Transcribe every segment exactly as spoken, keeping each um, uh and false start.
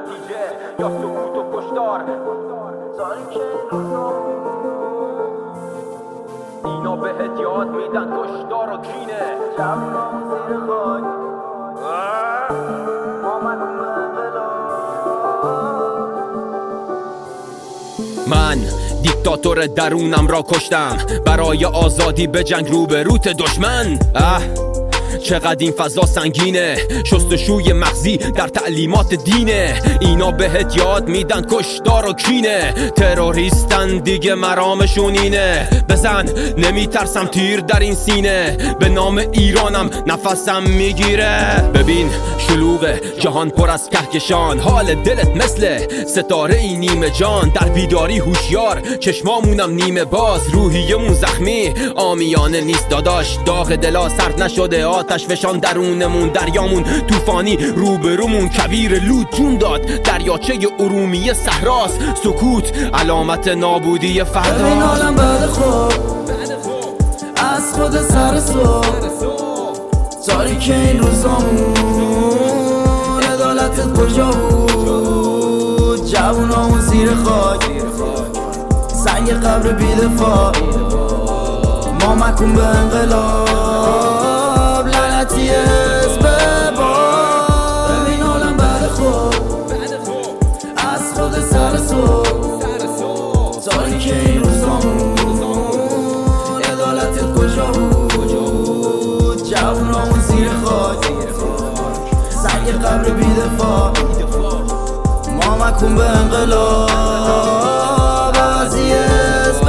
نتیجه یا سکوت و کشتار. اینا بهت یاد میدن کشتار و کینه. جمعم زیر خاک من دیکتاتور درونم را کشتم برای آزادی به جنگ رو به روت دشمن. اه چقدر این فضا سنگینه، شستشوی مغزی در تعلیمات دینه. اینا بهت یاد میدن کشتار و کینه، تروریستن دیگه مرامشون اینه. بزن نمیترسم تیر در این سینه، به نام ایرانم نفسم میگیره. ببین شلوغ جهان پر از کهکشان، حال دلت مثل ستاره ای نیمه جان. در بیداری هوشیار چشمامونم نیمه باز، روحیمون زخمی آمیانه نیست داداش. داغ دلا سرد نشده، آتش فشان درونمون، دریامون طوفانی روبرومون. کویر لود جون داد، دریاچه ارومیه صحراست. سکوت علامت نابودی فردا. ببین عالم بعد خوب از خود سر صبح، تاریک این روزامون، عدالتت کجا بود؟ جوونامون زیر خاک، سنگ قبر بیدفاع، ما مکن به انقلاب، لعنتی حزب باد. ببین عالم بعد خوب از خود سر صبح، تاریک این روزامون، عدالتت کجا بود؟ جوونامون زیر خاک، سنگ قبر بیدفاع، ما مکن به انقلاب، عوضی حزب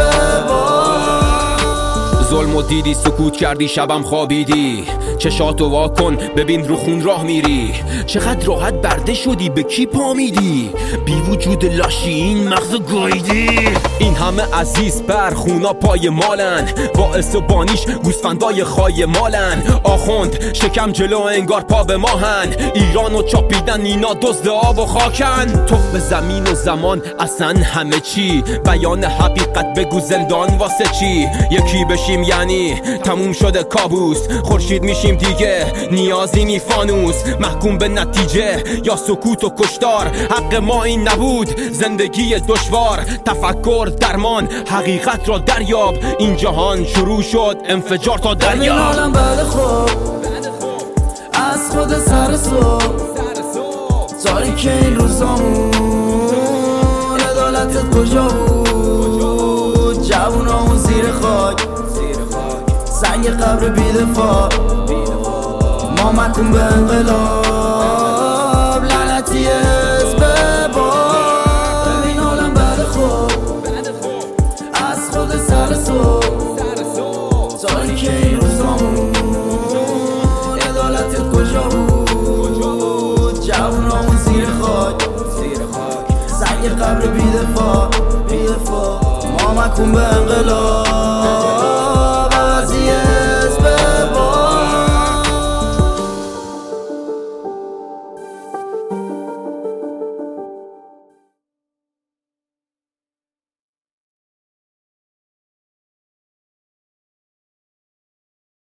باد. ظلم و دیدی، سکوت کردی، شبم خوابیدی، چشاتو وا کن ببین رو خون راه میری. چقدر راحت برده شدی، به کی پا میدی؟ بی وجود لاشی این مغز گایدی. این همه عزیز بر خونا پای مالن، باعث و بانیش گوسفندای خای مالن. آخوند شکم جلو انگار پا به ماهن، ایرانو چاپیدن اینا دزد آب و خاکن. تو به زمین و زمان اصلا همه چی، بیان حقیقت بگو زندان واسه چی؟ یکی بشیم یعنی تموم شده کابوس، خورشید میشیم دیگه نیازی نی فانوس. محکوم به نتیجه یا سکوت و کشتار، حق ما این نبود زندگی دشوار. تفکر درمان حقیقت را دریاب، این جهان شروع شد انفجار تا دریا. ببین عالم بعد خوب از خود سر صبح، تاریک این روزامون، عدالتت کجا بود؟ جوونامون زیر خاک، سنگ قبر بیدفاع، ما مکن به انقلاب، لعنتی حزب باد. ببین عالم بعد خوب از خود سر صبح، تاریک این روزامون، عدالتت کجا بود؟ جوونامون زیر خاک، سنگ قبر بیدفاع، ما مکن به انقلاب.